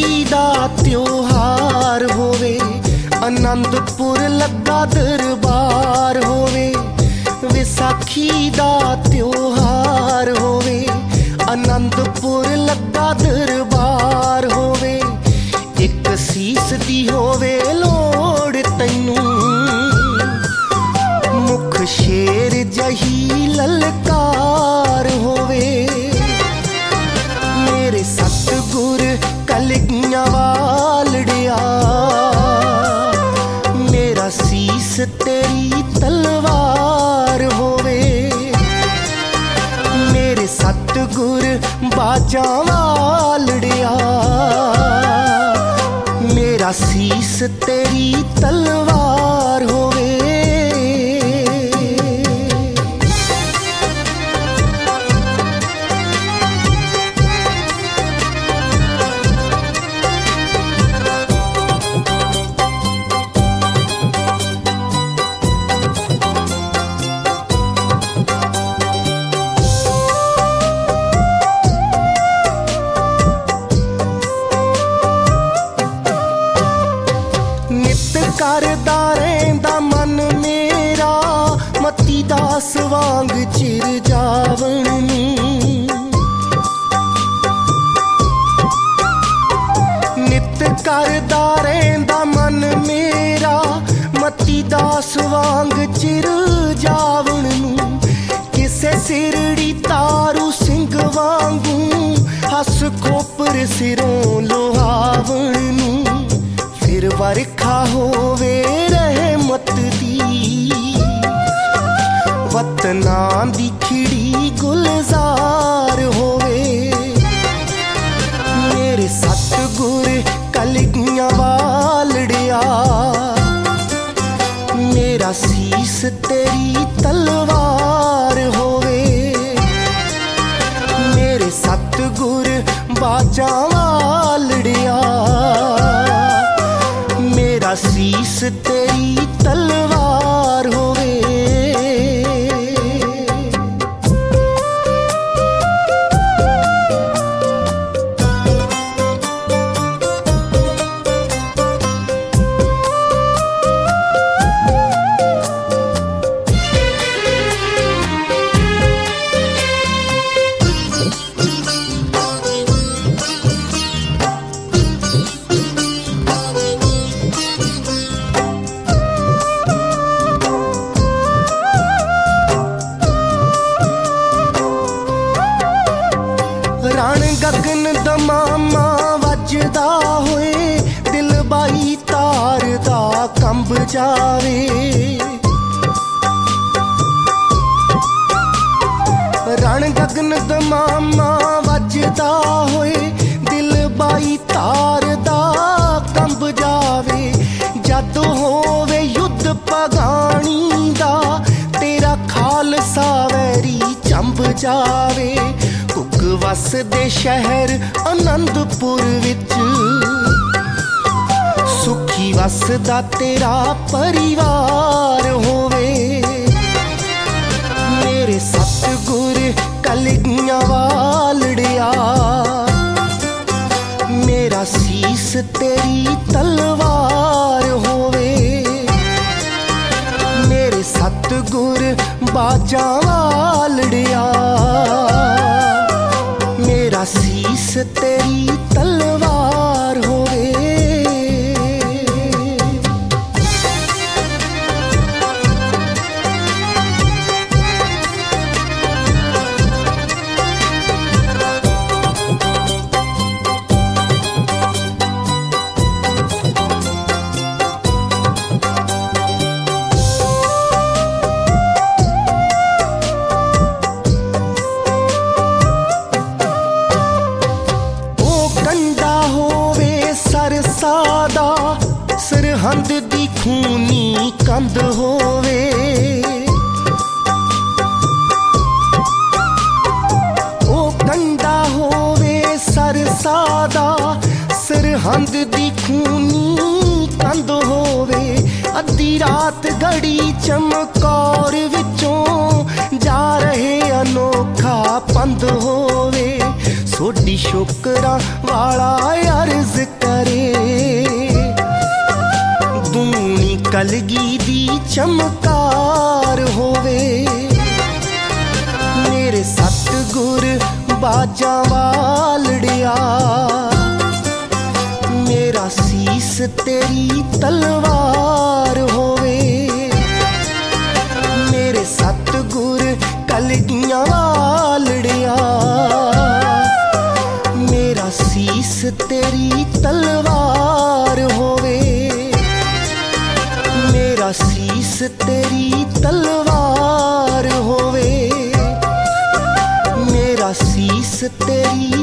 दा त्योहार होवे, आनंदपुर लगा दरबार होवे। विसाखी दा त्योहार होवे, आनंदपुर लगा दरबार होवे। एक सीस दी होवे लोड़ तैनू, मुख शेर जही ललकार होवे। मेरे सतगुर कलगियां वालड़िया, मेरा सीस तेरी तलवार होवे। मेरे सतगुर बाजा वालड़िया, मेरा सीस तेरी तलवार होवे। करदा रहिंदा मन मेरा, मती दास वांग चिर जावण नूं। नित करदा रहिंदा मन मेरा, मती दास वांग चिर जावण नूं। किसे सिरड़ी तारू सिंह वांगू, हस खोपर सिरों लोहावण नूं। फिर वरखा होवे रहमत दी, वतना दी खिड़ी गुलजार होवे। मेरे सतगुर कलगियां वालड़िया, मेरा सीस तेरी तलवार होवे। मेरे सतगुर बाजा वालड़िया, मेरा सीस तेरी तलवार होवे। रण गगन दमामा वजदा होए, दिल बाई तार दा कंब जावे। रण गगन दमामा वजदा होए, दिल बाई तार दा कंब जावे। जद होवे युद्ध पगानी दा, तेरा खालसा वैरी चंब जावे। वसदे शहर आनंदपुर विच, सुखी वसदा तेरा परिवार होवे। मेरे सतगुर कलगियां वालड़िया, मेरा सीस तेरी तलवार होवे। मेरे सतगुर बाजा वालड़िया, मेरा सीस तेरी तलवार होवे। सरसादा सरहंद दी खूनी कंध होवे। ओ कंडा होवे सरसादा सरहंद दी खूनी कंध होवे। अद्धी रात घड़ी चमकौर विचों जा रहे अनोखा पंध होवे। सोडी शुक्रां वाला अर्ज करे। दूनी कलगी दी चमकार होवे, मेरे सतगुर बाजां वालड़िया। मेरा सीस तेरी तलवार होवे, मेरे सतगुर कलगियां वालड़िया। मेरा सीस तेरी तलवार होवे, मेरा सीस तेरी तलवार होवे, मेरा सीस तेरी